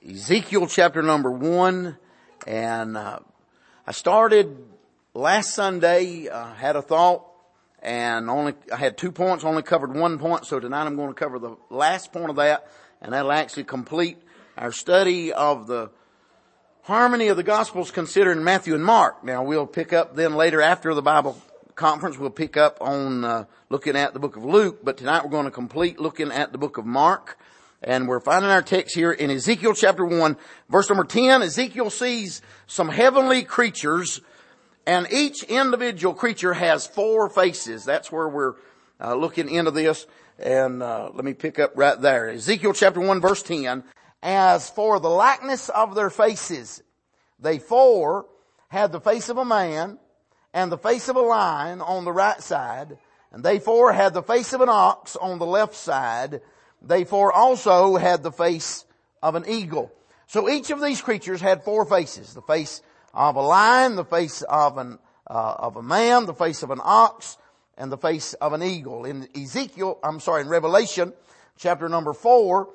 Ezekiel chapter number 1, and I started last Sunday, had a thought, and I had 2 points, only covered 1 point, so tonight I'm going to cover the last point of that, and that'll actually complete our study of the harmony of the Gospels considering Matthew and Mark. Now we'll pick up then later after the Bible conference, we'll pick up on looking at the book of Luke, but tonight we're going to complete looking at the book of Mark. And we're finding our text here in Ezekiel chapter 1, verse number 10. Ezekiel sees some heavenly creatures, and each individual creature has 4 faces. That's where we're looking into this. And let me pick up right there. Ezekiel chapter 1, verse 10. As for the likeness of their faces, they 4 had the face of a man and the face of a lion on the right side, and they 4 had the face of an ox on the left side. They 4 also had the face of an eagle. So each of these creatures had 4 faces. The face of a lion, the face of a man, the face of an ox, and the face of an eagle. In Revelation chapter number 4,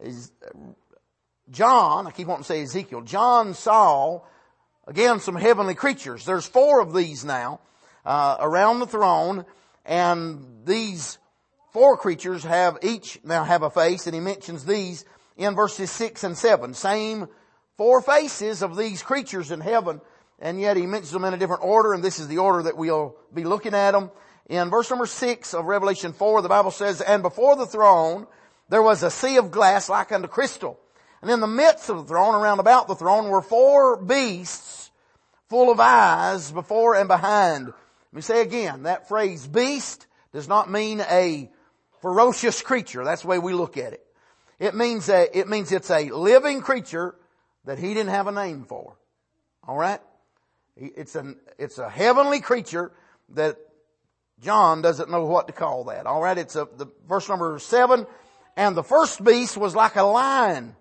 John, I keep wanting to say Ezekiel, John saw again some heavenly creatures. There's 4 of these now, around the throne, and these 4 creatures each have a face, and he mentions these in verses 6 and 7. Same 4 faces of these creatures in heaven, and yet he mentions them in a different order, and this is the order that we'll be looking at them. In verse number 6 of Revelation 4, the Bible says, "And before the throne there was a sea of glass like unto crystal. And in the midst of the throne, around about the throne, were 4 beasts full of eyes before and behind." Let me say again, that phrase beast does not mean a ferocious creature. That's the way we look at it. It means it's a living creature that he didn't have a name for. All right? It's a heavenly creature that John doesn't know what to call that. All right? It's the verse number 7. "And the first beast was like a lion.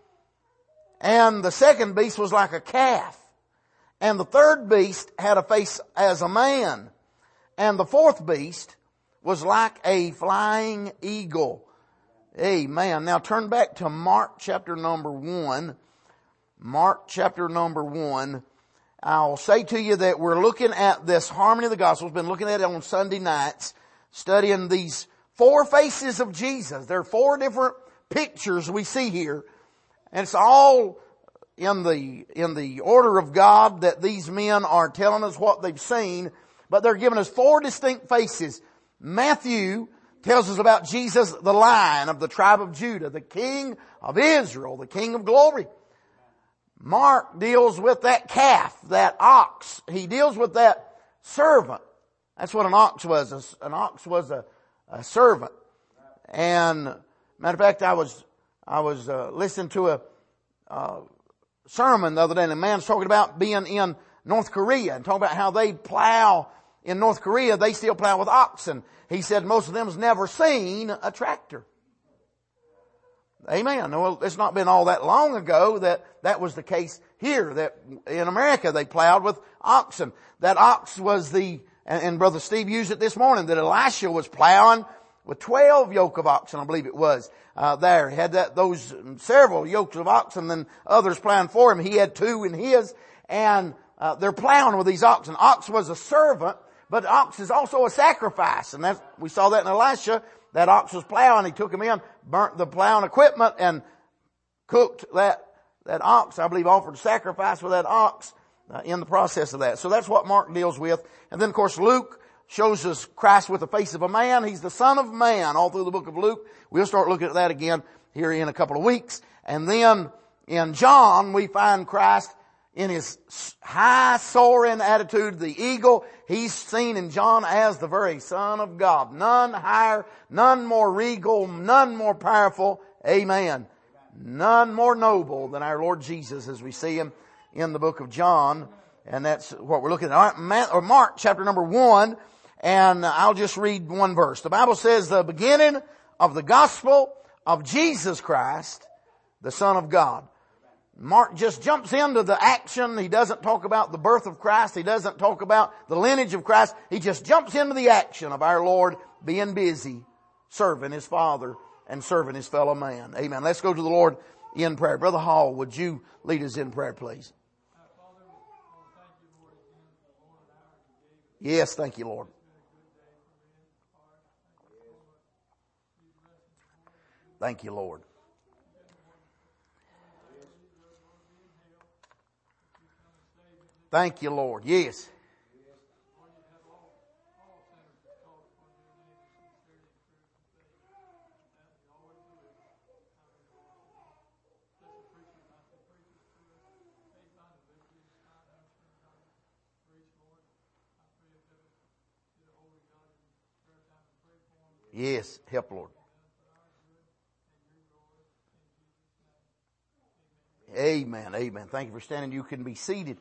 And the second beast was like a calf. And the third beast had a face as a man. And the fourth beast was like a flying eagle." Amen. Now turn back to Mark chapter number 1. Mark chapter number 1. I'll say to you that we're looking at this harmony of the Gospels. Been looking at it on Sunday nights, studying these 4 faces of Jesus. There are 4 different pictures we see here. And it's all in the order of God that these men are telling us what they've seen. But they're giving us 4 distinct faces. Matthew tells us about Jesus, the Lion of the tribe of Judah, the King of Israel, the King of glory. Mark deals with that calf, that ox. He deals with that servant. That's what an ox was. An ox was a servant. And matter of fact, I was listening to a sermon the other day, and a man's talking about being in North Korea and talking about how they plow. In North Korea, they still plow with oxen. He said most of them's never seen a tractor. Amen. Well, it's not been all that long ago that was the case here, that in America they plowed with oxen. That ox was and Brother Steve used it this morning, that Elisha was plowing with 12 yoke of oxen, I believe it was, there. He had those several yokes of oxen, and others plowing for him. He had 2 in his, and they're plowing with these oxen. Ox was a servant, but ox is also a sacrifice. And we saw that in Elisha. That ox was plowing. He took him in, burnt the plowing equipment, and cooked that ox. I believe offered sacrifice with that ox in the process of that. So that's what Mark deals with. And then of course Luke shows us Christ with the face of a man. He's the Son of Man all through the book of Luke. We'll start looking at that again here in a couple of weeks. And then in John we find Christ in his high soaring attitude, the eagle. He's seen in John as the very Son of God. None higher, none more regal, none more powerful. Amen. None more noble than our Lord Jesus as we see him in the book of John. And that's what we're looking at. All right, Mark chapter number 1. And I'll just read 1 verse. The Bible says, "The beginning of the gospel of Jesus Christ, the Son of God." Mark just jumps into the action. He doesn't talk about the birth of Christ. He doesn't talk about the lineage of Christ. He just jumps into the action of our Lord being busy serving his Father and serving his fellow man. Amen. Let's go to the Lord in prayer. Brother Hall, would you lead us in prayer, please? Yes, thank you, Lord. Thank you, Lord. Thank you, Lord. Yes. Yes, help, Lord. Amen, amen. Thank you for standing. You can be seated.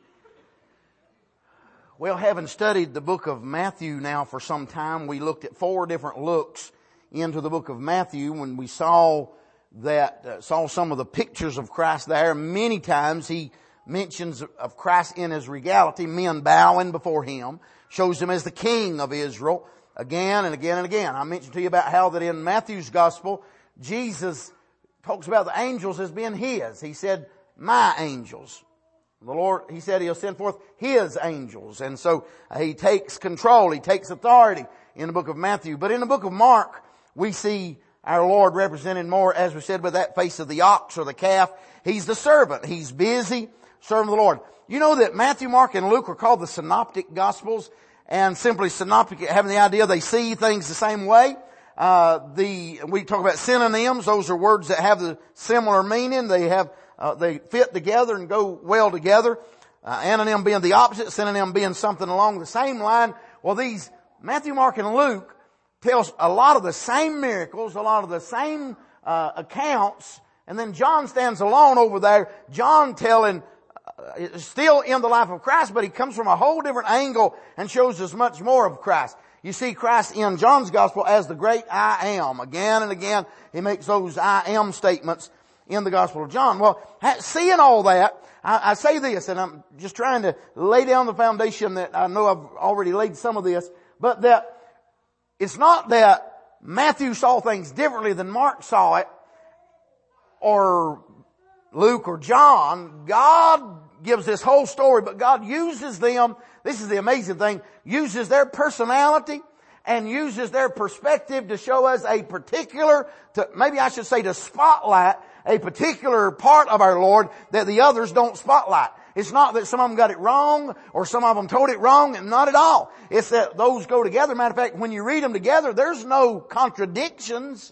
Well, having studied the book of Matthew now for some time, we looked at 4 different looks into the book of Matthew when we saw some of the pictures of Christ there. Many times he mentions of Christ in his regality, men bowing before him, shows him as the King of Israel again and again and again. I mentioned to you about how that in Matthew's gospel, Jesus talks about the angels as being his. He said, my angels. The Lord, he said he'll send forth his angels. And so he takes control, he takes authority in the book of Matthew. But in the book of Mark, we see our Lord represented more, as we said, with that face of the ox or the calf. He's the servant. He's busy serving the Lord. You know that Matthew, Mark, and Luke are called the synoptic gospels, and simply synoptic having the idea they see things the same way. We talk about synonyms. Those are words that have the similar meaning. They fit together and go well together. Anonym being the opposite, synonym being something along the same line. Well, these Matthew, Mark, and Luke tells a lot of the same miracles, a lot of the same accounts, and then John stands alone over there. John telling still in the life of Christ, but he comes from a whole different angle and shows us much more of Christ. You see Christ in John's gospel as the great I am. Again and again, he makes those I am statements in the gospel of John. Well, seeing all that, I say this, and I'm just trying to lay down the foundation that I know I've already laid some of this, but that it's not that Matthew saw things differently than Mark saw it, or Luke or John. God gives this whole story, but God uses them, this is the amazing thing, uses their personality and uses their perspective to show us a particular, maybe I should say to spotlight a particular part of our Lord that the others don't spotlight. It's not that some of them got it wrong or some of them told it wrong, and not at all. It's that those go together. Matter of fact, when you read them together, there's no contradictions.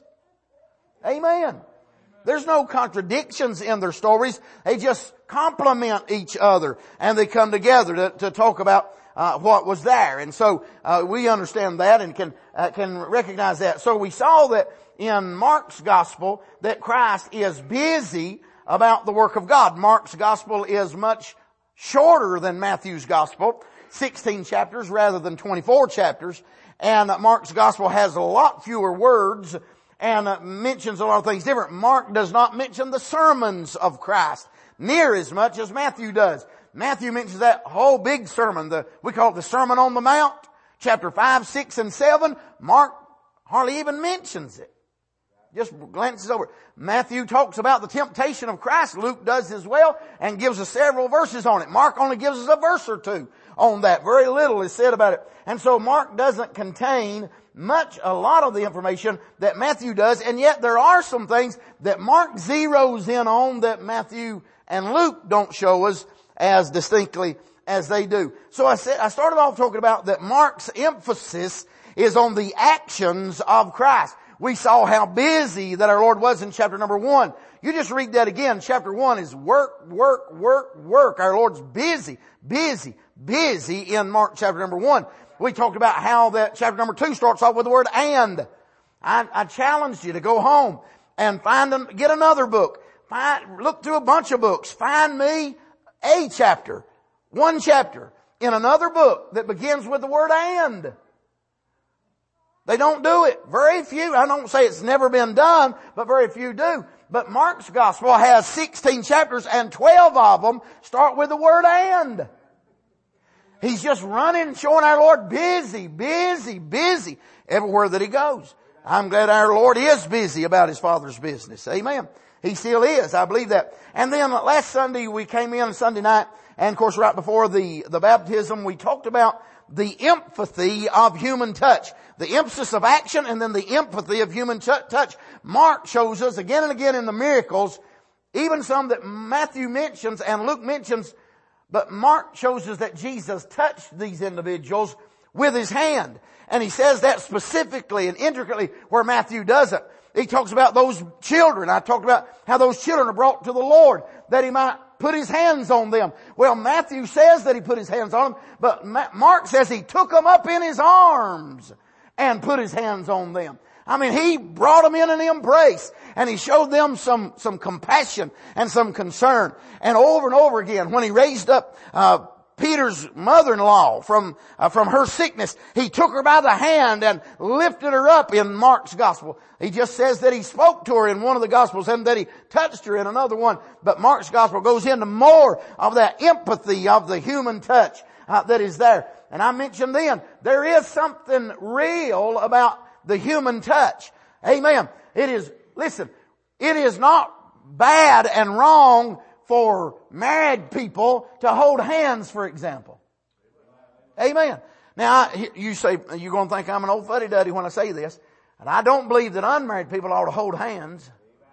Amen. There's no contradictions in their stories. They just complement each other, and they come together to talk about what was there. And so we understand that and can recognize that. So we saw that in Mark's gospel that Christ is busy about the work of God. Mark's gospel is much shorter than Matthew's gospel, 16 chapters rather than 24 chapters. And Mark's gospel has a lot fewer words and mentions a lot of things different. Mark does not mention the sermons of Christ near as much as Matthew does. Matthew mentions that whole big sermon, we call it the Sermon on the Mount, chapter 5, 6, and 7. Mark hardly even mentions it. Just glances over it. Matthew talks about the temptation of Christ. Luke does as well and gives us several verses on it. Mark only gives us a verse or two on that. Very little is said about it. And so Mark doesn't contain a lot of the information that Matthew does, and yet there are some things that Mark zeroes in on that Matthew and Luke don't show us as distinctly as they do. So I started off talking about that Mark's emphasis is on the actions of Christ. We saw how busy that our Lord was in chapter number 1. You just read that again. Chapter 1 is work, work, work, work. Our Lord's busy, busy, busy in Mark chapter number 1. We talked about how that chapter number 2 starts off with the word and. I challenged you to go home and get another book. Look through a bunch of books. Find me one chapter in another book that begins with the word and. They don't do it. Very few. I don't say it's never been done, but very few do. But Mark's gospel has 16 chapters and 12 of them start with the word and. He's just running, showing our Lord busy, busy, busy everywhere that he goes. I'm glad our Lord is busy about his Father's business. Amen. He still is. I believe that. And then last Sunday we came in Sunday night, and of course right before the baptism we talked about the empathy of human touch. The emphasis of action and then the empathy of human touch. Mark shows us again and again in the miracles, even some that Matthew mentions and Luke mentions, but Mark shows us that Jesus touched these individuals with His hand. And He says that specifically and intricately where Matthew doesn't. He talks about those children. I talked about how those children are brought to the Lord that He might put His hands on them. Well, Matthew says that He put His hands on them, but Mark says He took them up in His arms and put His hands on them. I mean, He brought them in an embrace and He showed them some compassion and some concern. And over again, when He raised up, Peter's mother-in-law from her sickness, He took her by the hand and lifted her up in Mark's gospel. He just says that He spoke to her in one of the gospels and that He touched her in another one. But Mark's gospel goes into more of that empathy of the human touch that is there. And I mentioned then, there is something real about the human touch. Amen. It is not bad and wrong for married people to hold hands, for example. Amen. Now, you say, you're going to think I'm an old fuddy-duddy when I say this, and I don't believe that unmarried people ought to hold hands.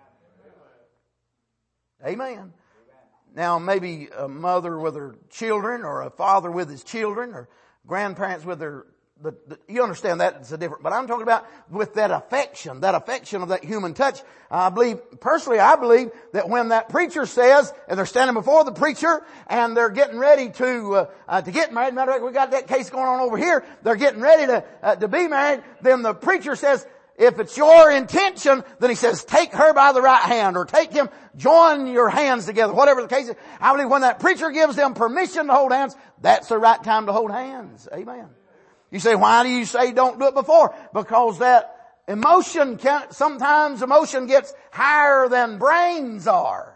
Amen. Now, maybe a mother with her children, or a father with his children, or grandparents with their you understand that it's a different, but I'm talking about with that affection of that human touch. I believe that when that preacher says, and they're standing before the preacher, and they're getting ready to get married. Matter of fact, we got that case going on over here. They're getting ready to be married. Then the preacher says, if it's your intention, then he says, take her by the right hand, or take him, join your hands together, whatever the case is. I believe when that preacher gives them permission to hold hands, that's the right time to hold hands. Amen. You say, why do you say don't do it before? Because that sometimes emotion gets higher than brains are.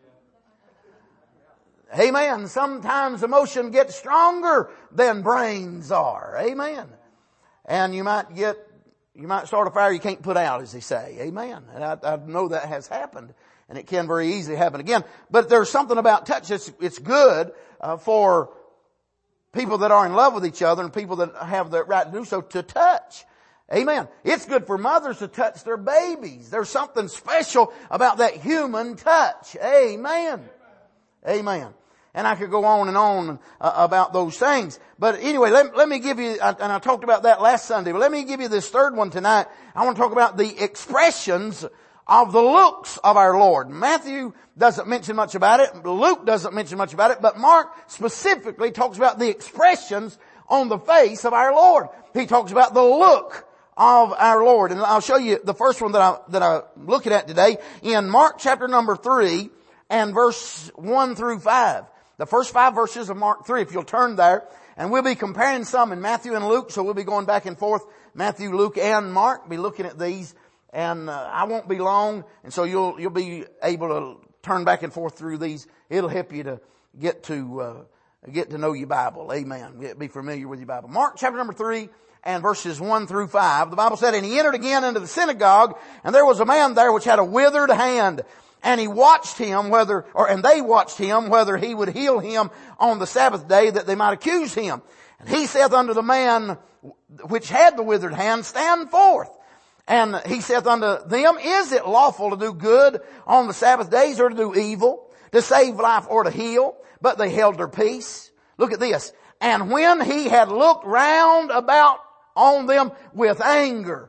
Amen. Sometimes emotion gets stronger than brains are. Amen. And you might start a fire you can't put out, as they say. Amen. And I know that has happened, and it can very easily happen again. But there's something about touch it's good for people that are in love with each other and people that have the right to do so, to touch. Amen. It's good for mothers to touch their babies. There's something special about that human touch. Amen. Amen. And I could go on and on about those things. But anyway, let me give you, and I talked about that last Sunday, but let me give you this third one tonight. I want to talk about the expressions of the looks of our Lord. Matthew doesn't mention much about it. Luke doesn't mention much about it. But Mark specifically talks about the expressions on the face of our Lord. He talks about the look of our Lord. And I'll show you the first one that I'm looking at today in Mark chapter number 3 and verse 1 through 5. The first 5 verses of Mark 3, if you'll turn there. And we'll be comparing some in Matthew and Luke, so we'll be going back and forth. Matthew, Luke, and Mark. Be looking at these. And I won't be long, and so you'll be able to turn back and forth through these. It'll help you to get to know your Bible. Amen. Be familiar with your Bible. Mark chapter number 3 and verses 1 through 5. The Bible said, and he entered again into the synagogue, and there was a man there which had a withered hand. And he watched him they watched him whether he would heal him on the Sabbath day, that they might accuse him. And he saith unto the man which had the withered hand, stand forth. And he saith unto them, is it lawful to do good on the Sabbath days, or to do evil, to save life, or to heal? But they held their peace. Look at this. And when he had looked round about on them with anger.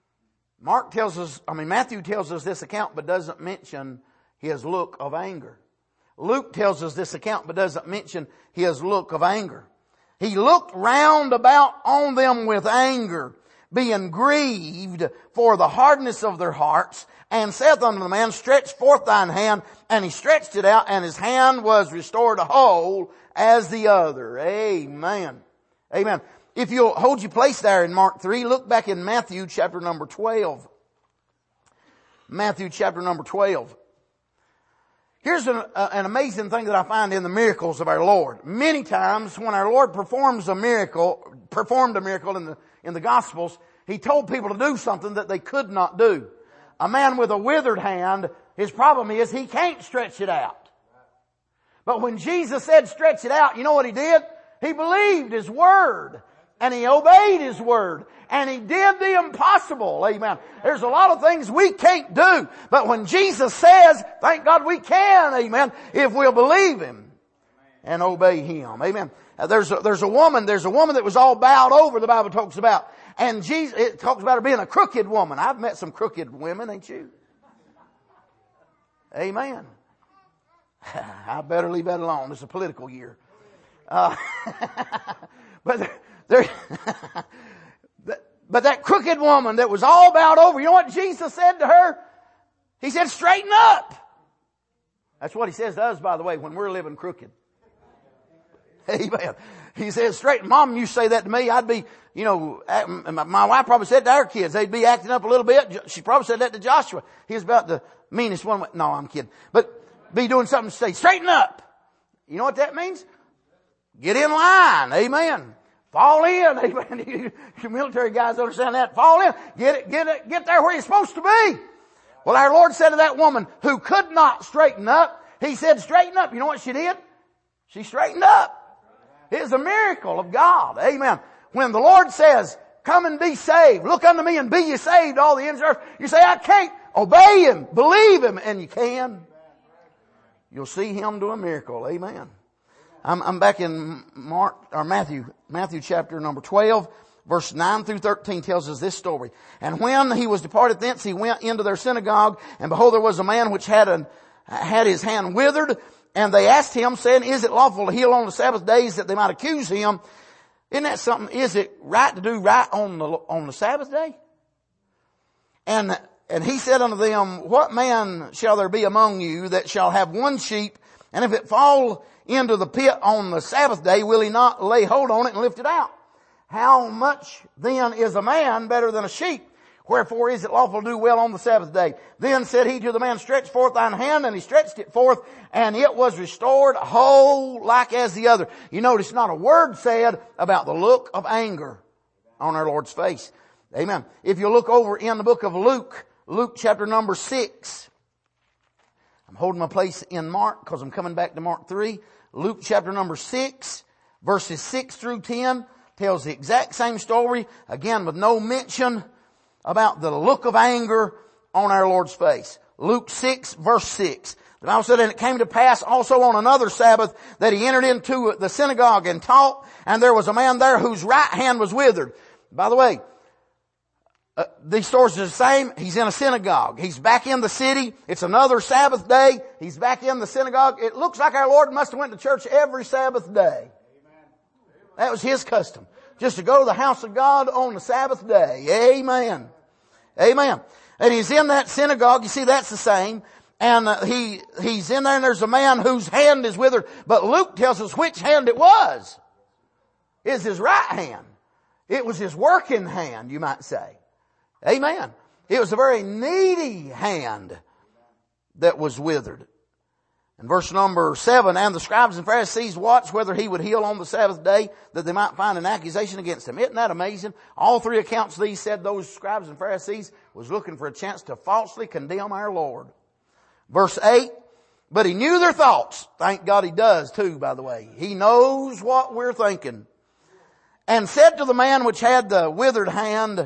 Matthew tells us this account, but doesn't mention his look of anger. Luke tells us this account, but doesn't mention his look of anger. He looked round about on them with anger, being grieved for the hardness of their hearts, and saith unto the man, stretch forth thine hand. And he stretched it out, and his hand was restored whole as the other. Amen. Amen. If you'll hold your place there in Mark 3, look back in Matthew chapter number 12. Matthew chapter number 12. Here's an amazing thing that I find in the miracles of our Lord. Many times when our Lord performed a miracle in the Gospels, He told people to do something that they could not do. A man with a withered hand His problem is he can't stretch it out. But when Jesus said stretch it out, you know what he did? He believed His Word. And he obeyed His Word. And he did the impossible. Amen. There's a lot of things we can't do. But when Jesus says, thank God we can. Amen. If we'll believe Him and obey Him. Amen. There's a woman that was all bowed over, the Bible talks about. And Jesus, it talks about her being a crooked woman. I've met some crooked women, ain't you? Amen. I better leave that alone. It's a political year. But that crooked woman that was all bowed over, you know what Jesus said to her? He said, straighten up. That's what He says to us, by the way, when we're living crooked. Amen. He says, straighten. Mom, you say that to me, I'd be, my wife probably said to our kids, they'd be acting up a little bit. She probably said that to Joshua. He was about the meanest one. No, I'm kidding. But be doing something to say, straighten up. You know what that means? Get in line. Amen. Fall in. Amen. You military guys understand that. Fall in. Get there where you're supposed to be. Well, our Lord said to that woman who could not straighten up, He said, straighten up. You know what she did? She straightened up. It's a miracle of God. Amen. When the Lord says, come and be saved, look unto me and be ye saved, all the ends of the earth, you say, I can't. Obey Him. Believe Him. And you can. You'll see Him do a miracle. Amen. I'm back in Matthew chapter number 12, verse 9 through 13 tells us this story. And when He was departed thence, He went into their synagogue, and behold, there was a man which had his hand withered, and they asked Him, saying, is it lawful to heal on the Sabbath days, that they might accuse Him? Isn't that something? Is it right to do right on the Sabbath day? And He said unto them, what man shall there be among you that shall have one sheep, and if it fall into the pit on the Sabbath day, will he not lay hold on it and lift it out? How much then is a man better than a sheep? Wherefore is it lawful to do well on the Sabbath day? Then said He to the man, stretch forth thine hand, and he stretched it forth, and it was restored whole like as the other. You notice not a word said about the look of anger on our Lord's face. Amen. If you look over in the book of Luke chapter number 6. I'm holding my place in Mark because I'm coming back to Mark 3. Luke chapter number 6, verses 6 through 10 tells the exact same story, again with no mention about the look of anger on our Lord's face. Luke 6, verse 6. The Bible said, and it came to pass also on another Sabbath that He entered into the synagogue and taught, and there was a man there whose right hand was withered. By the way, these stories are the same. He's in a synagogue. He's back in the city. It's another Sabbath day. He's back in the synagogue. It looks like our Lord must have went to church every Sabbath day. That was His custom. Just to go to the house of God on the Sabbath day. Amen. Amen. And He's in that synagogue. You see, that's the same. And he's in there, and there's a man whose hand is withered. But Luke tells us which hand it was. It's his right hand. It was his working hand, you might say. Amen. It was a very needy hand that was withered. And verse number 7, and the scribes and Pharisees watched whether He would heal on the Sabbath day, that they might find an accusation against Him. Isn't that amazing? All three accounts of these said those scribes and Pharisees was looking for a chance to falsely condemn our Lord. Verse 8, but He knew their thoughts. Thank God He does too, by the way. He knows what we're thinking. And said to the man which had the withered hand,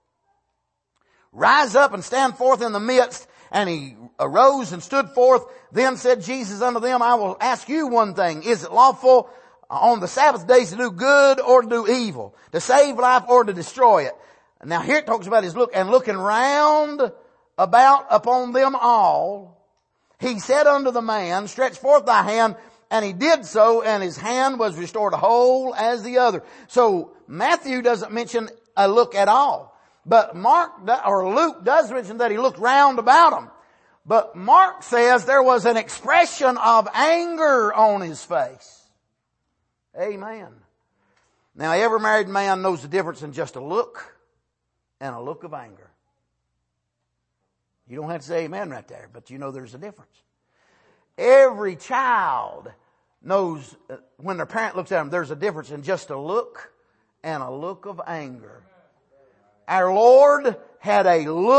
rise up and stand forth in the midst. And he arose and stood forth. Then said Jesus unto them, I will ask you one thing. Is it lawful on the Sabbath days to do good or to do evil? To save life or to destroy it? Now here it talks about His look. And looking round about upon them all, He said unto the man, stretch forth thy hand. And he did so, and his hand was restored whole as the other. So Matthew doesn't mention a look at all. But Luke does mention that he looked round about him. But Mark says there was an expression of anger on his face. Amen. Now every married man knows the difference in just a look and a look of anger. You don't have to say amen right there, but you know there's a difference. Every child knows when their parent looks at them, there's a difference in just a look and a look of anger. Our Lord had a look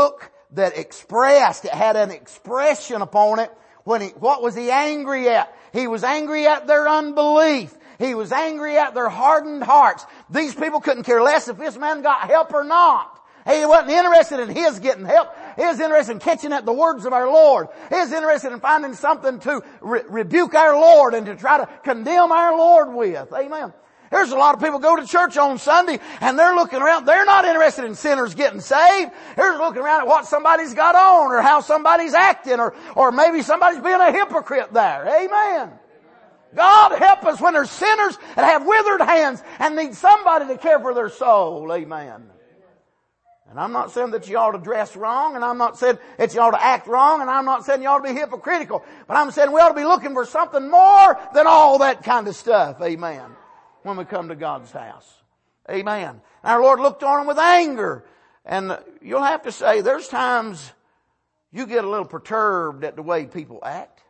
that expressed, it had an expression upon it. What was he angry at? He was angry at their unbelief. He was angry at their hardened hearts. These people couldn't care less if this man got help or not. He wasn't interested in his getting help. He was interested in catching at the words of our Lord. He was interested in finding something to rebuke our Lord and to try to condemn our Lord with. Amen. There's a lot of people go to church on Sunday and they're looking around. They're not interested in sinners getting saved. They're looking around at what somebody's got on or how somebody's acting or maybe somebody's being a hypocrite there. Amen. God help us when there's sinners that have withered hands and need somebody to care for their soul. Amen. And I'm not saying that you ought to dress wrong, and I'm not saying that you ought to act wrong, and I'm not saying you ought to be hypocritical, but I'm saying we ought to be looking for something more than all that kind of stuff. Amen. When we come to God's house. Amen. And our Lord looked on them with anger. And you'll have to say, there's times you get a little perturbed at the way people act.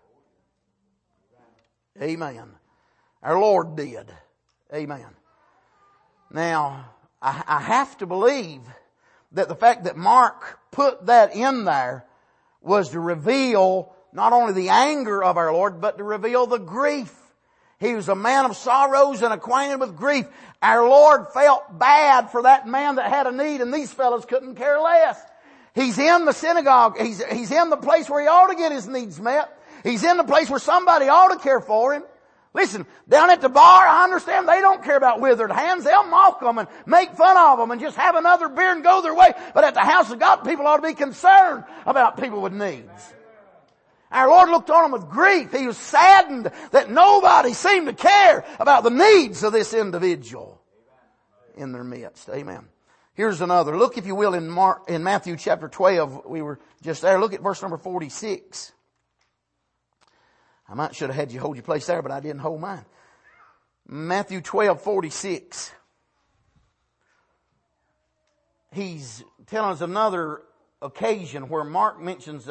Amen. Our Lord did. Amen. Now, I have to believe that the fact that Mark put that in there was to reveal not only the anger of our Lord, but to reveal the grief. He was a man of sorrows and acquainted with grief. Our Lord felt bad for that man that had a need, and these fellows couldn't care less. He's in the synagogue. He's in the place where he ought to get his needs met. He's in the place where somebody ought to care for him. Listen, down at the bar, I understand they don't care about withered hands. They'll mock them and make fun of them and just have another beer and go their way. But at the house of God, people ought to be concerned about people with needs. Our Lord looked on him with grief. He was saddened that nobody seemed to care about the needs of this individual in their midst. Amen. Here's another. Look, if you will, in Matthew chapter 12. We were just there. Look at verse number 46. I might should have had you hold your place there, but I didn't hold mine. Matthew 12:46. He's telling us another occasion where Mark mentions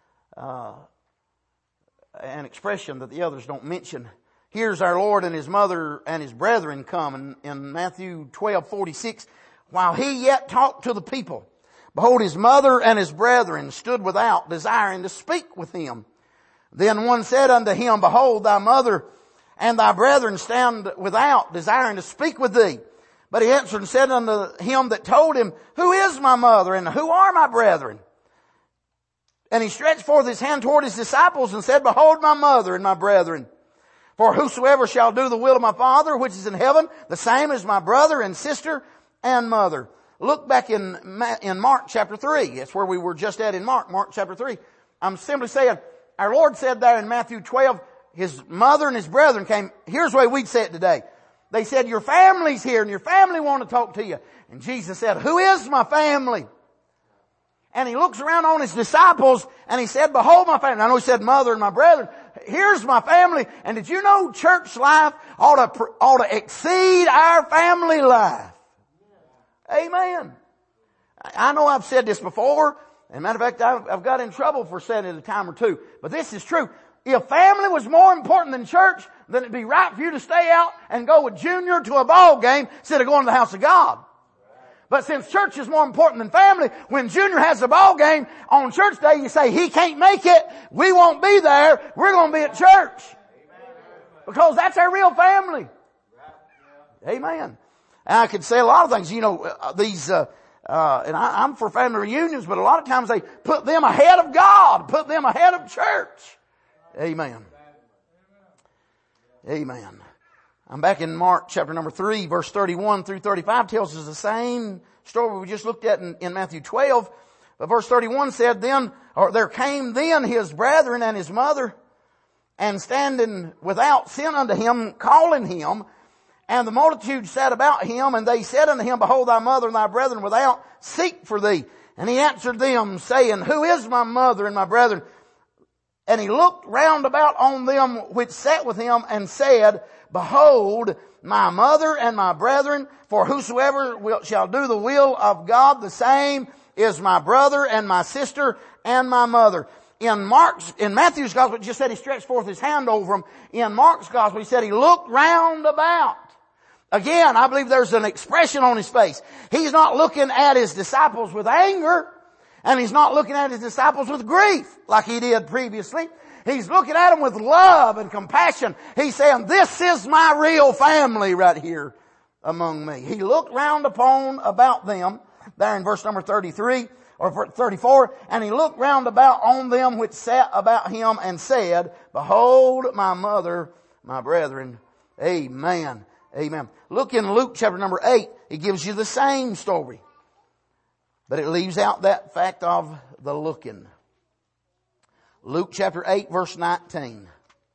an expression that the others don't mention. Here's our Lord and his mother and his brethren come in Matthew 12:46. While he yet talked to the people, behold, his mother and his brethren stood without, desiring to speak with him. Then one said unto him, behold, thy mother and thy brethren stand without, desiring to speak with thee. But he answered and said unto him that told him, who is my mother and who are my brethren? And he stretched forth his hand toward his disciples and said, behold my mother and my brethren. For whosoever shall do the will of my Father which is in heaven, the same is my brother and sister and mother. Look back in Mark chapter 3. That's where we were just at in Mark chapter 3. I'm simply saying, our Lord said there in Matthew 12, his mother and his brethren came. Here's the way we'd say it today. They said, your family's here and your family want to talk to you. And Jesus said, who is my family? And he looks around on his disciples and he said, behold my family. I know he said mother and my brethren. Here's my family. And did you know church life ought to exceed our family life? Amen. I know I've said this before. As a matter of fact, I've got in trouble for saying it a time or two. But this is true. If family was more important than church, then it'd be right for you to stay out and go with Junior to a ball game instead of going to the house of God. But since church is more important than family, when Junior has a ball game on church day, you say, he can't make it. We won't be there. We're going to be at church. Because that's our real family. Amen. And I could say a lot of things. You know, and I'm for family reunions, but a lot of times they put them ahead of God, put them ahead of church. Amen. Amen. I'm back in Mark chapter number 3, verse 31 through 35 tells us the same story we just looked at in Matthew 12. But verse 31 said, there came then his brethren and his mother, and standing without sent unto him, calling him. And the multitude sat about him, and they said unto him, behold, thy mother and thy brethren without seek for thee. And he answered them, saying, who is my mother and my brethren? And he looked round about on them which sat with him, and said, behold, my mother and my brethren, for whosoever shall do the will of God, the same is my brother and my sister and my mother. In Matthew's gospel, it just said he stretched forth his hand over them. In Mark's gospel, he said he looked round about. Again, I believe there's an expression on his face. He's not looking at his disciples with anger. And He's not looking at His disciples with grief like He did previously. He's looking at them with love and compassion. He's saying, this is my real family right here among me. He looked round about them, there in verse number 33 or 34, and He looked round about on them which sat about Him and said, behold my mother, my brethren. Amen. Amen. Look in Luke chapter number 8. It gives you the same story, but it leaves out that fact of the looking. Luke chapter 8 verse 19.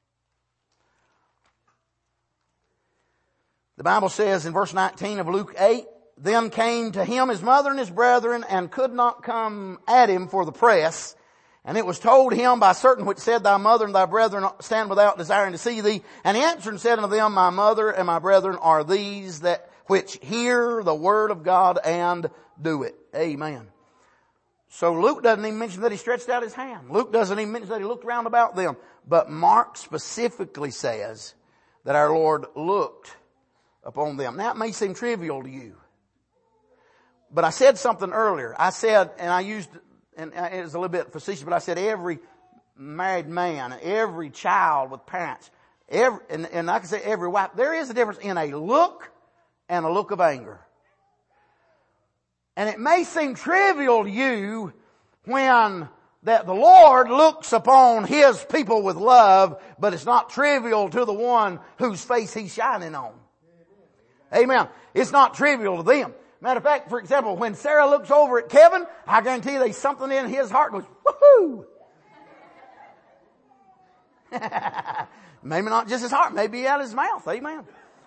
The Bible says in verse 19 of Luke 8, then came to Him His mother and His brethren, and could not come at Him for the press. And it was told Him by certain which said, thy mother and thy brethren stand without, desiring to see thee. And He answered and said unto them, my mother and my brethren are these that which hear the word of God and do it. Amen. So Luke doesn't even mention that He stretched out His hand. Luke doesn't even mention that He looked round about them. But Mark specifically says that our Lord looked upon them. Now it may seem trivial to you, but I said something earlier. I said, and I used, and it was a little bit facetious, but I said every married man, every child with parents, and I can say every wife, there is a difference in a look and a look of anger. And it may seem trivial to you when that the Lord looks upon His people with love, but it's not trivial to the one whose face He's shining on. Amen. It's not trivial to them. Matter of fact, for example, when Sarah looks over at Kevin, I guarantee you there's something in his heart goes, woohoo! Maybe not just his heart, maybe out of his mouth. Amen.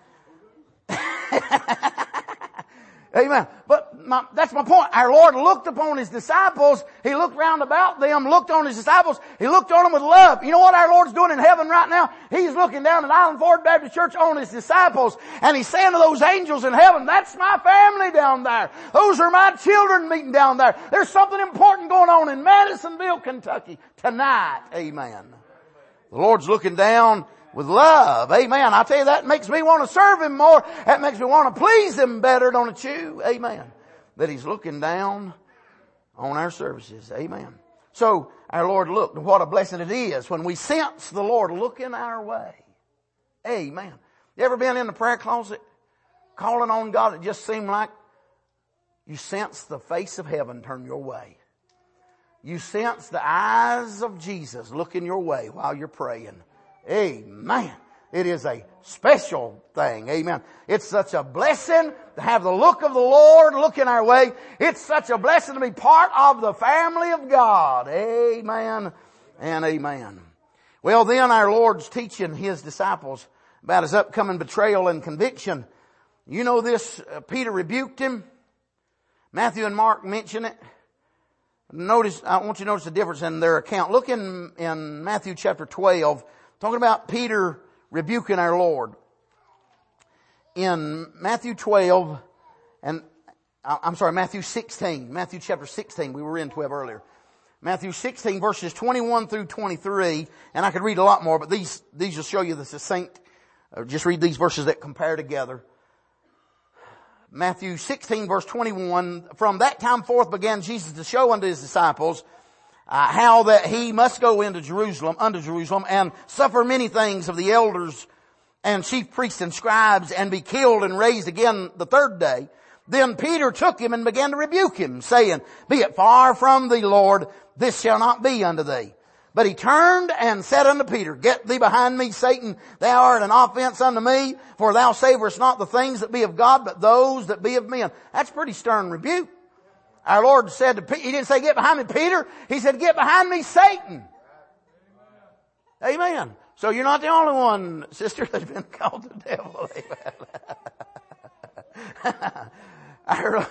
Amen. But that's my point. Our Lord looked upon His disciples. He looked round about them, looked on His disciples. He looked on them with love. You know what our Lord's doing in heaven right now? He's looking down at Island Ford Baptist Church on His disciples. And He's saying to those angels in heaven, that's my family down there. Those are my children meeting down there. There's something important going on in Madisonville, Kentucky tonight. Amen. The Lord's looking down with love. Amen. I tell you, that makes me want to serve Him more. That makes me want to please Him better, don't it you? Amen. That He's looking down on our services. Amen. So our Lord looked, and what a blessing it is when we sense the Lord looking our way. Amen. You ever been in the prayer closet calling on God? It just seemed like you sense the face of heaven turn your way. You sense the eyes of Jesus looking your way while you're praying. Amen. It is a special thing. Amen. It's such a blessing to have the look of the Lord looking our way. It's such a blessing to be part of the family of God. Amen and amen. Well, then our Lord's teaching His disciples about His upcoming betrayal and conviction. You know this, Peter rebuked Him. Matthew and Mark mention it. Notice, I want you to notice the difference in their account. Look in Matthew chapter 12. Talking about Peter rebuking our Lord. In Matthew 12, Matthew 16, Matthew chapter 16, we were in 12 earlier. Matthew 16 verses 21 through 23, and I could read a lot more, but these will show you the succinct, just read these verses that compare together. Matthew 16 verse 21, from that time forth began Jesus to show unto His disciples how that He must go unto Jerusalem, and suffer many things of the elders and chief priests and scribes, and be killed and raised again the third day. Then Peter took Him and began to rebuke Him, saying, be it far from thee, Lord, this shall not be unto thee. But He turned and said unto Peter, get thee behind me, Satan, thou art an offense unto me, for thou savorest not the things that be of God, but those that be of men. That's a pretty stern rebuke. Our Lord said to Peter, He didn't say, get behind me, Peter. He said, get behind me, Satan. Amen. So you're not the only one, sister, that's been called the devil. Amen.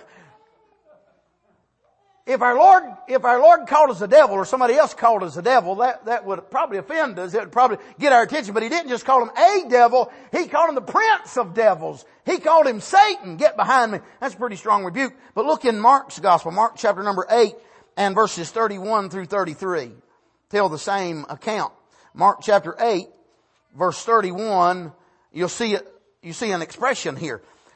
If our Lord called us the devil, or somebody else called us the devil, that would probably offend us. It would probably get our attention. But He didn't just call Him a devil. He called Him the prince of devils. He called Him Satan. Get behind me. That's a pretty strong rebuke. But look in Mark's gospel, Mark chapter number 8 and verses 31 through 33. Tell the same account. Mark chapter 8, verse 31, you see an expression here.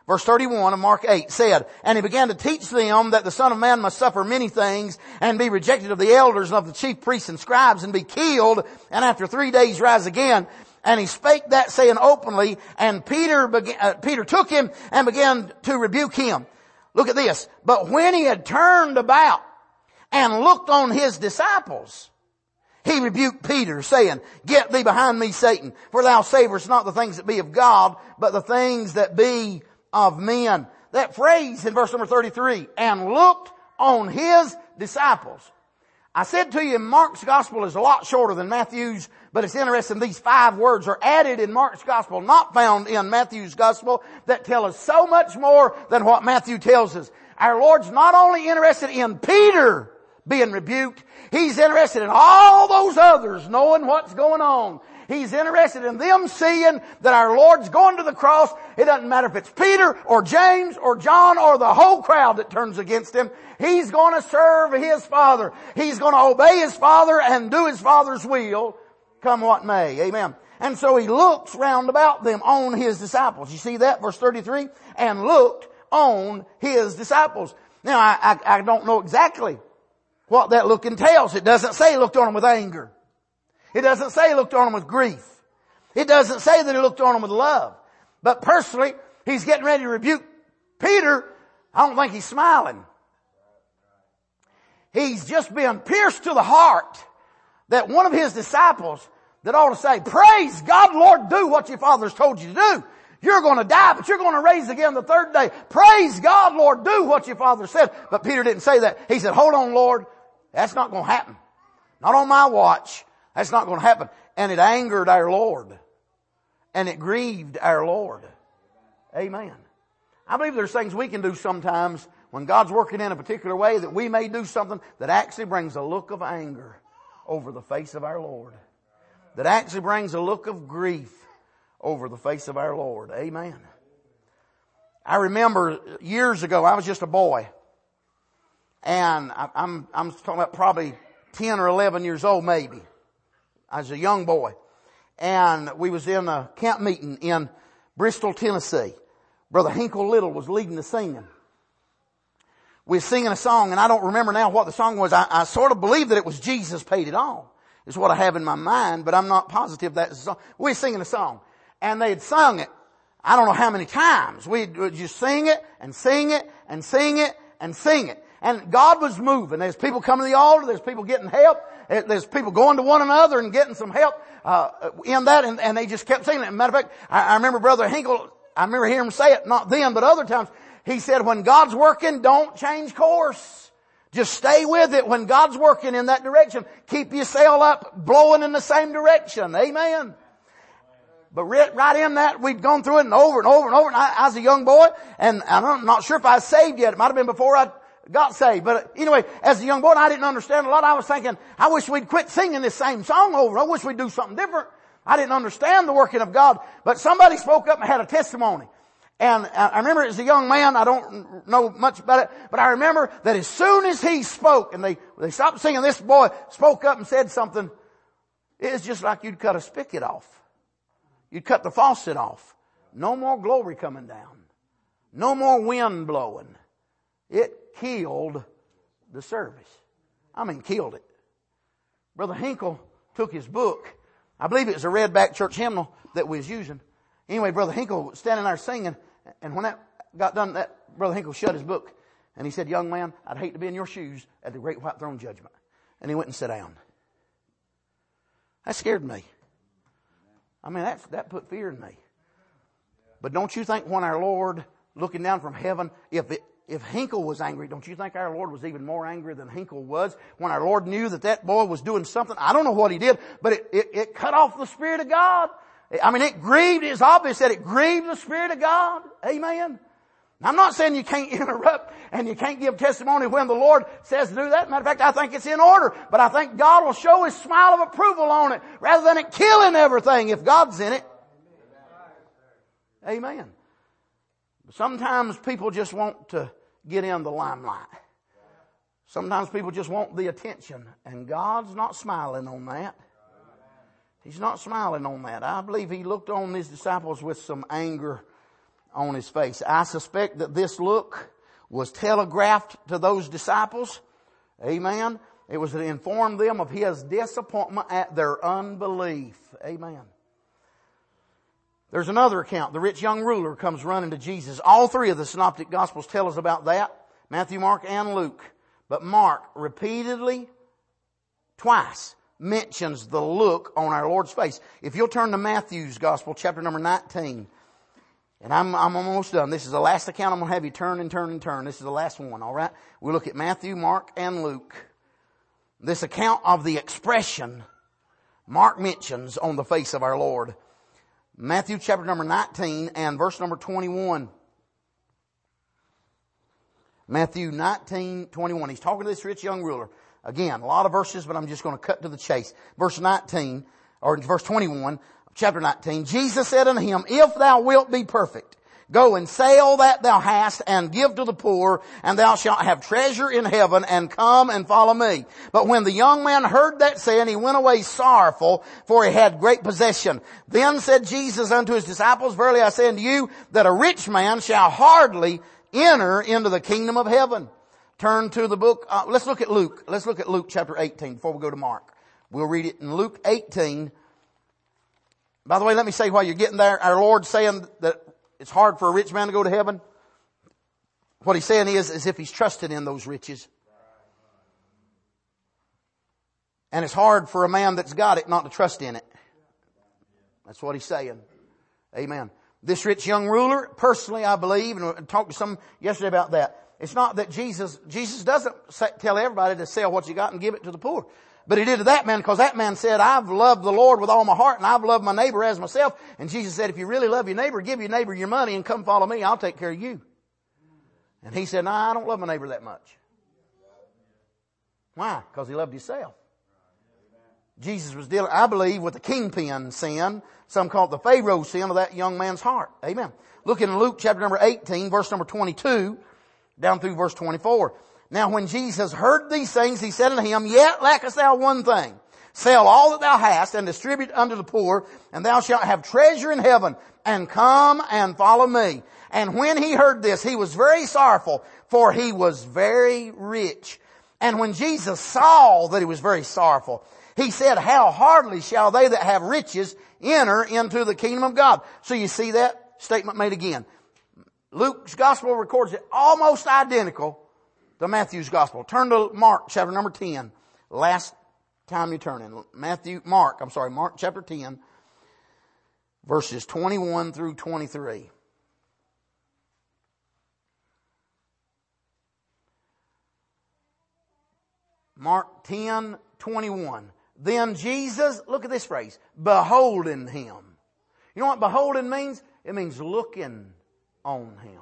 verse 31 of Mark 8 said, "And he began to teach them that the Son of Man must suffer many things and be rejected of the elders and of the chief priests and scribes and be killed and after 3 days rise again. And he spake that saying openly, and Peter took him and began to rebuke him." Look at this. "But when he had turned about and looked on his disciples, he rebuked Peter, saying, Get thee behind me, Satan, for thou savorest not the things that be of God, but the things that be of men." That phrase in verse number 33, "and looked on his disciples." I said to you, Mark's gospel is a lot shorter than Matthew's, but it's interesting. These 5 words are added in Mark's gospel, not found in Matthew's gospel, that tell us so much more than what Matthew tells us. Our Lord's not only interested in Peter being rebuked, He's interested in all those others knowing what's going on. He's interested in them seeing that our Lord's going to the cross. It doesn't matter if it's Peter or James or John or the whole crowd that turns against Him. He's going to serve His Father. He's going to obey His Father and do His Father's will, come what may. Amen. And so He looks round about them on His disciples. You see that? Verse 33, "and looked on His disciples." Now, I don't know exactly what that look entails. It doesn't say He looked on them with anger. It doesn't say He looked on them with grief. It doesn't say that He looked on them with love. But personally, He's getting ready to rebuke Peter. I don't think He's smiling. He's just been pierced to the heart that one of His disciples that ought to say, "Praise God, Lord, do what your Father's told you to do. You're going to die, but you're going to raise again the 3rd day. Praise God, Lord, do what your Father said." But Peter didn't say that. He said, "Hold on, Lord. That's not going to happen. Not on my watch. That's not going to happen." And it angered our Lord. And it grieved our Lord. Amen. I believe there's things we can do sometimes when God's working in a particular way that we may do something that actually brings a look of anger over the face of our Lord. That actually brings a look of grief over the face of our Lord. Amen. I remember years ago, I was just a boy. And I'm talking about probably 10 or 11 years old maybe. I was a young boy. And we was in a camp meeting in Bristol, Tennessee. Brother Hinkle Little was leading the singing. We were singing a song, and I don't remember now what the song was. I sort of believe that it was "Jesus Paid It All." Is what I have in my mind, but I'm not positive that's the song. We were singing a song, and they had sung it, I don't know how many times. We'd just sing it, and sing it, and sing it, and sing it. And God was moving. There's people coming to the altar. There's people getting help. There's people going to one another and getting some help in that. And they just kept singing it. As a matter of fact, I remember Brother Hinkle, I remember hearing him say it, not then, but other times. He said, when God's working, don't change course. Just stay with it when God's working in that direction. Keep your sail up, blowing in the same direction. Amen. But right in that, we'd gone through it and over and over and over. And I was a young boy, and I'm not sure if I was saved yet. It might have been before I got saved. But anyway, as a young boy, I didn't understand a lot. I was thinking, I wish we'd quit singing this same song over. I wish we'd do something different. I didn't understand the working of God. But somebody spoke up and had a testimony. And I remember as a young man, I don't know much about it, but I remember that as soon as he spoke and they stopped singing, this boy spoke up and said something. It was just like you'd cut a spigot off. You'd cut the faucet off. No more glory coming down. No more wind blowing. It killed the service. I mean, killed it. Brother Hinkle took his book. I believe it was a redback church hymnal that we was using. Anyway, Brother Hinkle was standing there singing, and when that got done, Brother Hinkle shut his book, and he said, "Young man, I'd hate to be in your shoes at the great white throne judgment." And he went and sat down. That scared me. I mean, that put fear in me. But don't you think when our Lord, looking down from heaven, if Hinkle was angry, don't you think our Lord was even more angry than Hinkle was? When our Lord knew that boy was doing something, I don't know what he did, but it cut off the Spirit of God. I mean, it's obvious that it grieved the Spirit of God. Amen. I'm not saying you can't interrupt and you can't give testimony when the Lord says to do that. Matter of fact, I think it's in order. But I think God will show His smile of approval on it rather than it killing everything if God's in it. Amen. Sometimes people just want to get in the limelight. Sometimes people just want the attention. And God's not smiling on that. He's not smiling on that. I believe He looked on His disciples with some anger on his face. I suspect that this look was telegraphed to those disciples. Amen. It was to inform them of his disappointment at their unbelief. Amen. There's another account. The rich young ruler comes running to Jesus. All three of the synoptic gospels tell us about that. Matthew, Mark, and Luke. But Mark repeatedly, twice, mentions the look on our Lord's face. If you'll turn to Matthew's gospel, chapter number 19. And I'm almost done. This is the last account. I'm going to have you turn and turn and turn. This is the last one, all right? We look at Matthew, Mark, and Luke. This account of the expression Mark mentions on the face of our Lord. Matthew chapter number 19 and verse number 21. Matthew 19:21. He's talking to this rich young ruler. Again, a lot of verses, but I'm just going to cut to the chase. Verse 19, or verse 21, chapter 19. Jesus said unto him, If thou wilt be perfect, go and sell that thou hast and give to the poor, and thou shalt have treasure in heaven, and come and follow me. But when the young man heard that saying, he went away sorrowful, for he had great possession. Then said Jesus unto his disciples, Verily I say unto you, that a rich man shall hardly enter into the kingdom of heaven. Turn to the book, let's look at Luke. Let's look at Luke chapter 18 before we go to Mark. We'll read it in Luke 18. By the way, let me say while you're getting there, our Lord's saying that it's hard for a rich man to go to heaven. What he's saying is as if he's trusted in those riches. And it's hard for a man that's got it not to trust in it. That's what he's saying. Amen. This rich young ruler, personally I believe, and I talked to some yesterday about that. It's not that Jesus doesn't tell everybody to sell what you got and give it to the poor. But he did to that man because that man said, I've loved the Lord with all my heart and I've loved my neighbor as myself. And Jesus said, if you really love your neighbor, give your neighbor your money and come follow me. I'll take care of you. And he said, no, I don't love my neighbor that much. Why? Because he loved himself. Jesus was dealing, I believe, with the kingpin sin. Some call it the Pharaoh sin of that young man's heart. Amen. Look in Luke chapter number 18, verse number 22, down through verse 24. Now when Jesus heard these things, he said unto him, Yet lackest thou one thing. Sell all that thou hast and distribute unto the poor, and thou shalt have treasure in heaven, and come and follow me. And when he heard this, he was very sorrowful, for he was very rich. And when Jesus saw that he was very sorrowful, he said, How hardly shall they that have riches enter into the kingdom of God? So you see that statement made again. Luke's gospel records it almost identical to Matthew's gospel. Turn to Mark chapter number 10. Last time you turn in. Mark chapter 10, verses 21 through 23. Mark 10:21. Then Jesus, look at this phrase, beholding him. You know what beholding means? It means looking on him.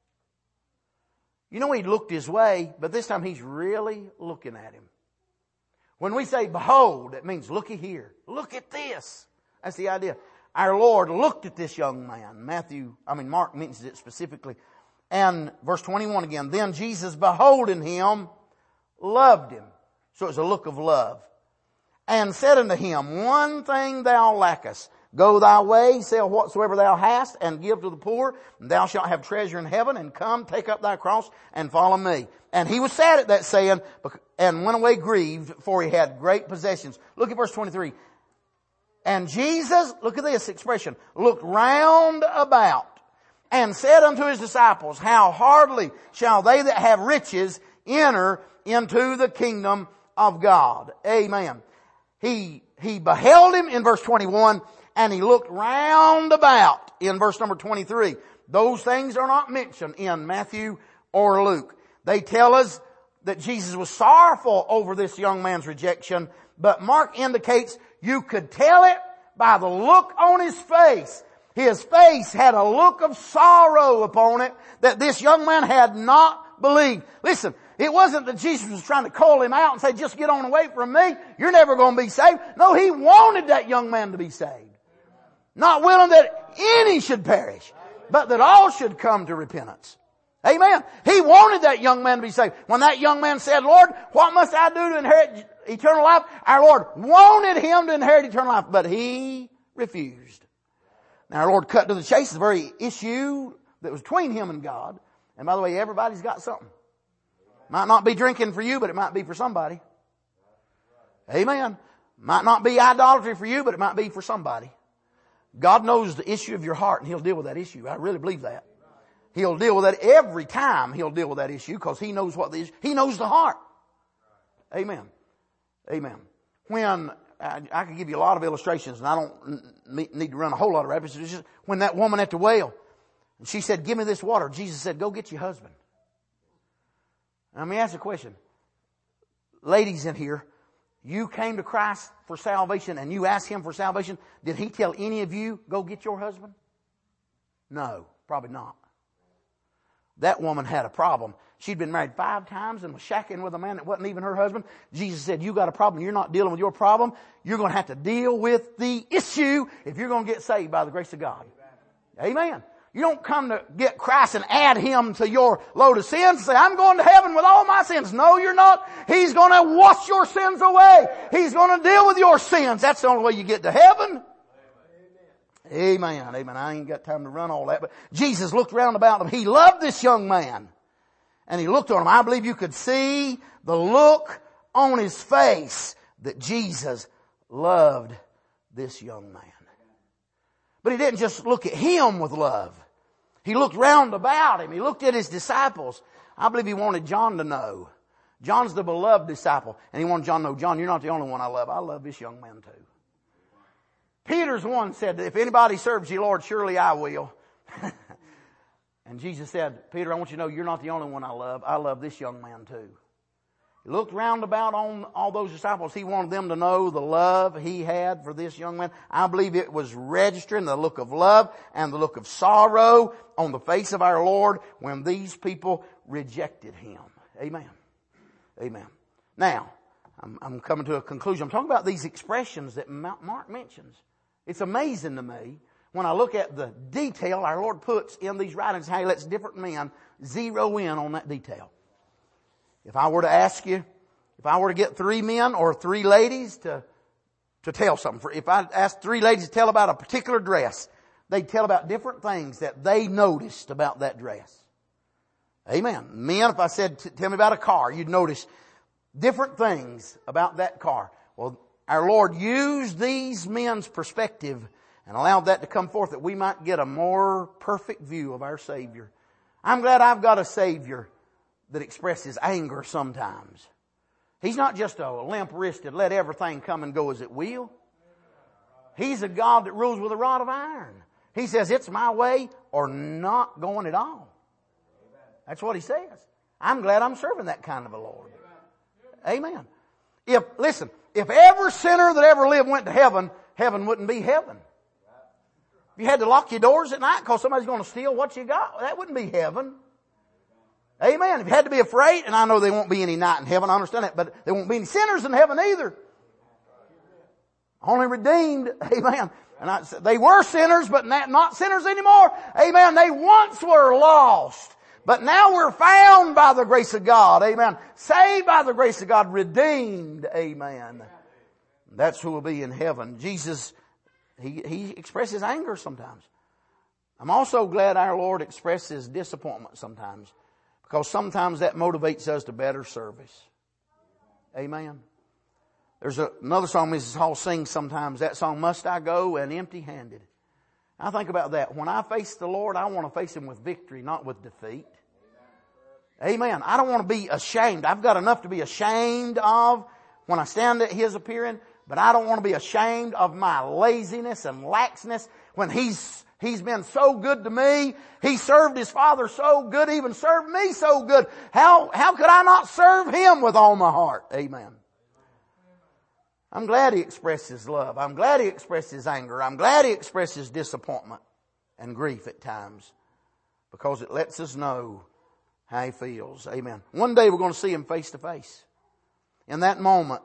You know, he looked his way, but this time he's really looking at him. When we say behold, it means looky here. Look at this. That's the idea. Our Lord looked at this young man. Mark mentions it specifically. And verse 21 again. Then Jesus beholding him, loved him. So it's a look of love. And said unto him, One thing thou lackest. Go thy way, sell whatsoever thou hast, and give to the poor, and thou shalt have treasure in heaven, and come, take up thy cross, and follow me. And he was sad at that saying, and went away grieved, for he had great possessions. Look at verse 23. And Jesus, look at this expression, looked round about, and said unto his disciples, How hardly shall they that have riches enter into the kingdom of God. Amen. He beheld him in verse 21, and he looked round about in verse number 23. Those things are not mentioned in Matthew or Luke. They tell us that Jesus was sorrowful over this young man's rejection, but Mark indicates you could tell it by the look on his face. His face had a look of sorrow upon it that this young man had not believed. Listen, it wasn't that Jesus was trying to call him out and say, just get on away from me. You're never going to be saved. No, he wanted that young man to be saved. Not willing that any should perish, but that all should come to repentance. Amen. He wanted that young man to be saved. When that young man said, Lord, what must I do to inherit eternal life? Our Lord wanted him to inherit eternal life, but he refused. Now our Lord cut to the chase, the very issue that was between him and God. And by the way, everybody's got something. Might not be drinking for you, but it might be for somebody. Amen. Might not be idolatry for you, but it might be for somebody. God knows the issue of your heart, and He'll deal with that issue. I really believe that. He'll deal with that every time. He'll deal with that issue because He knows what the issue. He knows the heart. Amen. Amen. When I could give you a lot of illustrations, and I don't need to run a whole lot of rapids. It's just when that woman at the well, and she said, "Give me this water." Jesus said, "Go get your husband." Now, let me ask you a question. Ladies in here, you came to Christ for salvation and you asked Him for salvation. Did He tell any of you, go get your husband? No, probably not. That woman had a problem. She'd been married 5 times and was shacking with a man that wasn't even her husband. Jesus said, you got a problem. You're not dealing with your problem. You're going to have to deal with the issue if you're going to get saved by the grace of God. Amen. You don't come to get Christ and add Him to your load of sins and say, I'm going to heaven with all my sins. No, you're not. He's going to wash your sins away. He's going to deal with your sins. That's the only way you get to heaven. Amen. Amen. I ain't got time to run all that, but Jesus looked around about him. He loved this young man. And He looked on him. I believe you could see the look on his face that Jesus loved this young man. But He didn't just look at him with love. He looked round about him. He looked at His disciples. I believe He wanted John to know. John's the beloved disciple. And He wanted John to know, John, you're not the only one I love. I love this young man too. Peter's one said, if anybody serves you, Lord, surely I will. And Jesus said, Peter, I want you to know you're not the only one I love. I love this young man too. He looked round about on all those disciples. He wanted them to know the love He had for this young man. I believe it was registering the look of love and the look of sorrow on the face of our Lord when these people rejected Him. Amen. Amen. Now, I'm coming to a conclusion. I'm talking about these expressions that Mark mentions. It's amazing to me when I look at the detail our Lord puts in these writings, how He lets different men zero in on that detail. If I were to ask you, if I were to get 3 men or 3 ladies to tell something, if I asked 3 ladies to tell about a particular dress, they'd tell about different things that they noticed about that dress. Amen. Men, if I said, tell me about a car, you'd notice different things about that car. Well, our Lord used these men's perspective and allowed that to come forth that we might get a more perfect view of our Savior. I'm glad I've got a Savior that expresses anger sometimes. He's not just a limp-wristed, let everything come and go as it will. He's a God that rules with a rod of iron. He says, it's my way or not going at all. That's what He says. I'm glad I'm serving that kind of a Lord. Amen. If every sinner that ever lived went to heaven, heaven wouldn't be heaven. If you had to lock your doors at night because somebody's going to steal what you got, that wouldn't be heaven. Amen. If you had to be afraid, and I know there won't be any night in heaven, I understand that, but there won't be any sinners in heaven either. Only redeemed. Amen. And they were sinners, but not sinners anymore. Amen. They once were lost. But now we're found by the grace of God. Amen. Saved by the grace of God. Redeemed. Amen. That's who will be in heaven. Jesus, He expresses anger sometimes. I'm also glad our Lord expresses disappointment sometimes. Because sometimes that motivates us to better service. Amen. There's another song Mrs. Hall sings sometimes. That song, Must I Go and Empty-Handed? I think about that. When I face the Lord, I want to face Him with victory, not with defeat. Amen. I don't want to be ashamed. I've got enough to be ashamed of when I stand at His appearing, but I don't want to be ashamed of my laziness and laxness when He's been so good to me. He served His Father so good, even served me so good. How could I not serve Him with all my heart? Amen. I'm glad He expresses love. I'm glad He expresses anger. I'm glad He expresses disappointment and grief at times because it lets us know how He feels. Amen. One day we're going to see Him face to face. In that moment,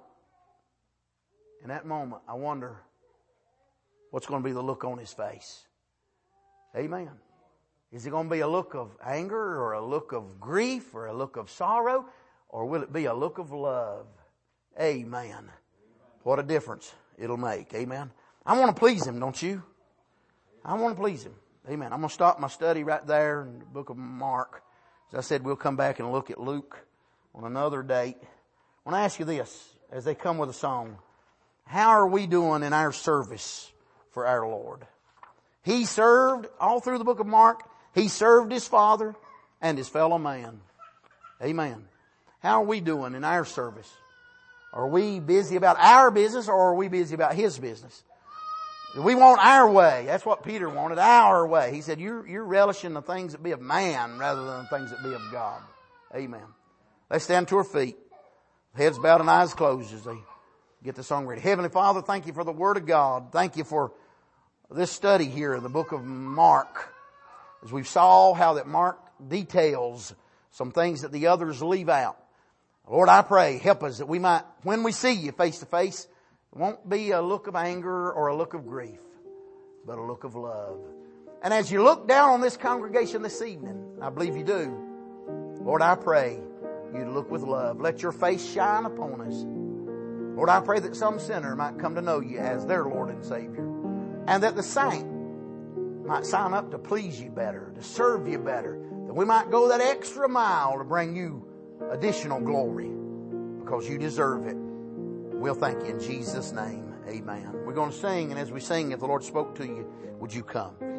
I wonder what's going to be the look on His face. Amen. Is it going to be a look of anger or a look of grief or a look of sorrow? Or will it be a look of love? Amen. What a difference it'll make. Amen. I want to please Him, don't you? I want to please Him. Amen. I'm going to stop my study right there in the book of Mark. As I said, we'll come back and look at Luke on another date. I want to ask you this as they come with a song. How are we doing in our service for our Lord? He served all through the book of Mark. He served His Father and His fellow man. Amen. How are we doing in our service? Are we busy about our business or are we busy about His business? We want our way. That's what Peter wanted, our way. He said, you're relishing the things that be of man rather than the things that be of God. Amen. Let's stand to our feet. Heads bowed and eyes closed as they get the song ready. Heavenly Father, thank You for the Word of God. Thank You for this study here in the book of Mark. As we saw how that Mark details some things that the others leave out. Lord, I pray, help us that we might, when we see You face to face, it won't be a look of anger or a look of grief, but a look of love. And as You look down on this congregation this evening, I believe You do, Lord, I pray You to look with love. Let Your face shine upon us. Lord, I pray that some sinner might come to know You as their Lord and Savior. And that the saint might sign up to please You better, to serve You better. That we might go that extra mile to bring You additional glory because You deserve it. We'll thank You in Jesus' name. Amen. We're going to sing, and as we sing, if the Lord spoke to you, would you come?